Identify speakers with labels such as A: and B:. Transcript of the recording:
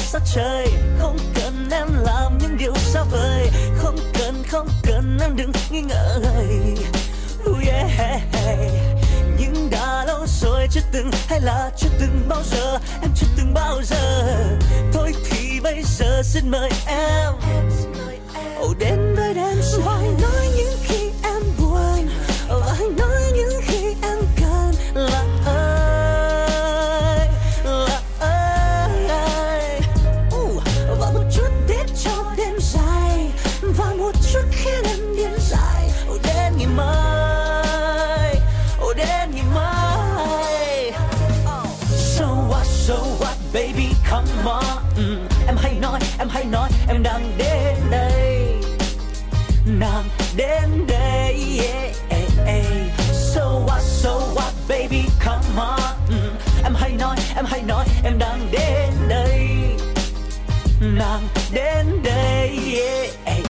A: sát trời. Không cần em làm những điều xa vời, không cần em đừng nghi ngờ. Yeah. Nhưng đã lâu rồi chưa từng, hay là chưa từng bao giờ, em chưa từng bao giờ. Thôi thì bây giờ xin mời em đến với dance. Và hãy nói những khi em buồn, và hãy nói những khi em cần là ơi, là ơi. Và một chút để cho đêm dài, và một chút khiến em điên dại. Đến ngày mai, đến ngày mai. So what baby come on. Em hãy nói em đang đến đây, nàng đến đây. So what baby come on. Em hãy nói em đang đến